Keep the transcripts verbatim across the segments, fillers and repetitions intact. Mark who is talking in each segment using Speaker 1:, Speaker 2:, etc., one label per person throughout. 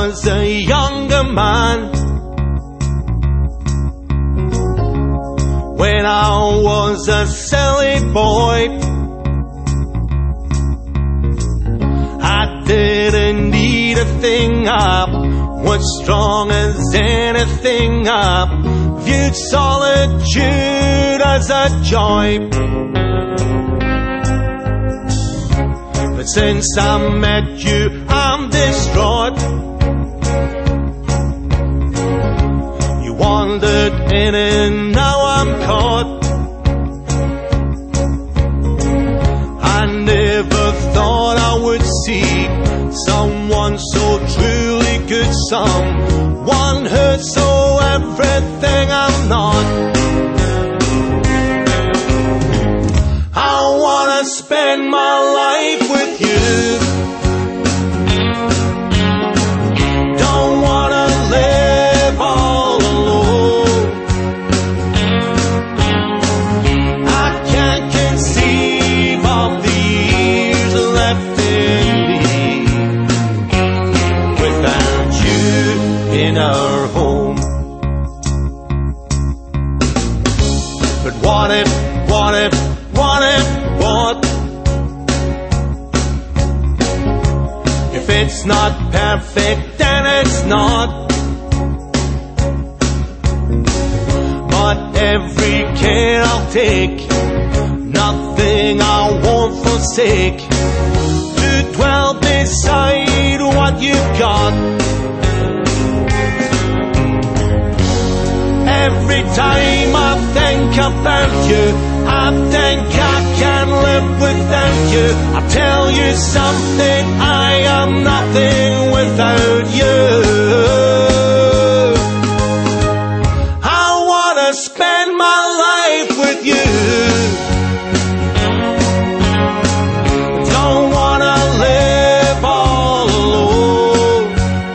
Speaker 1: was a younger man, when I was a silly boy, I didn't need a thing. I was strong as anything. I viewed solitude as a joy. But since I met you, I'm distraught. You wandered in and now I'm caught. I never thought I would see someone so truly good, someone hurt so everything I'm not. I wanna spend my life with you. Don't wanna live all alone. I can't conceive of the years left in me without you in our home. But what if, what if, what if, what? If it's not perfect, then it's not. But every care I'll take, nothing I won't forsake, to dwell beside what you've got. Every time I think about you, I think I can live without you. I tell you something, I am nothing without you. I wanna spend my life with you. Don't wanna live all alone.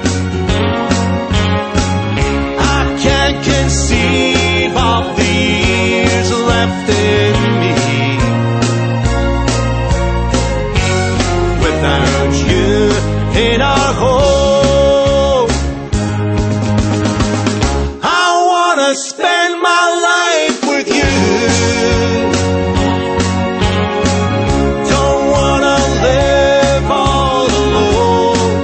Speaker 1: I can't conceive of the years left in me without you in our home. I wanna spend my life with you. Don't wanna live all alone.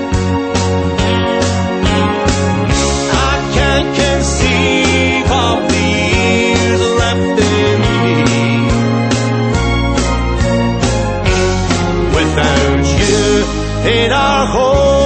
Speaker 1: I can't conceive of the years left in me without you in our home.